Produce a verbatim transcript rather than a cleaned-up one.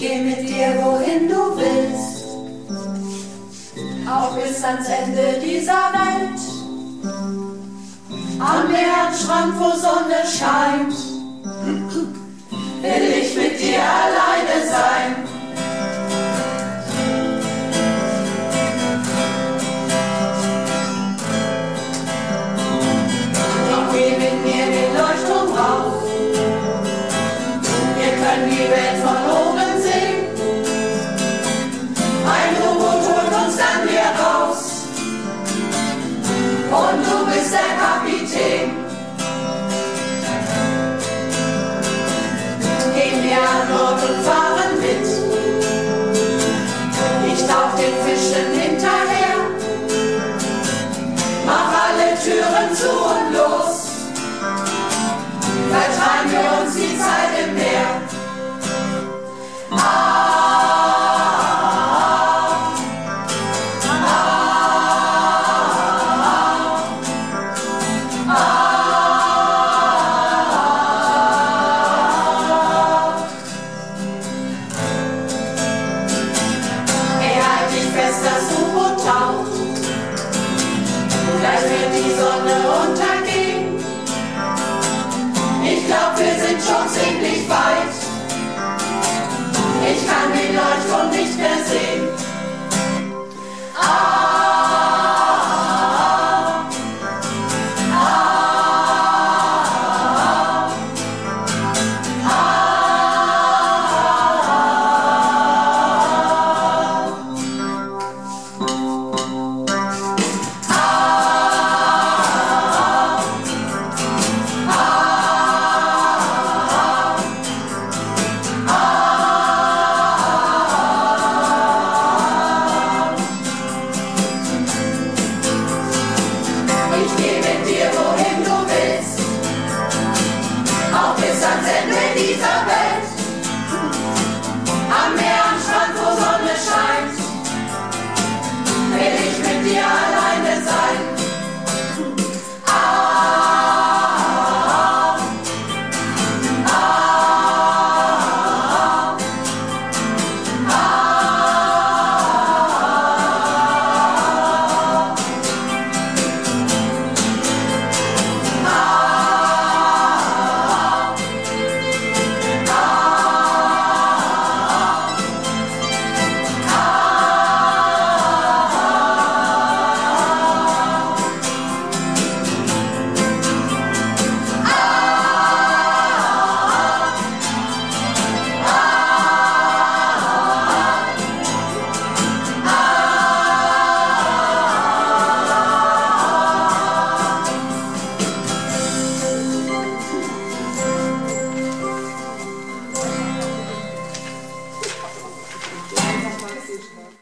geh mit dir, wohin du willst, auch bis ans Ende dieser Welt. Am Meeresstrand, wo Sonne scheint, will ich mit dir alleine sein. Doch geh mit mir den Leuchtturm rauf, wir können die Welt von oben sehen. Ein U-Boot holt uns dann hier raus und du bist der Kapitän. Gehen wir an Bord und fahren mit, ich tauch den Fischen hinterher, mach alle Türen zu und los, vertreiben wir uns die Zeit im Meer. Das U-Boot taucht, gleich wird die Sonne untergehen. Ich glaub, wir sind schon ziemlich weit, ich kann den Leuchtturm nicht mehr sehen. Ah, ich geh mit dir, wohin du willst, auch bis ans Ende dieser Welt. Am Meer, am Strand, wo Sonne scheint, will ich mit dir alleine sein. Ah, ah, ah, Nochmal.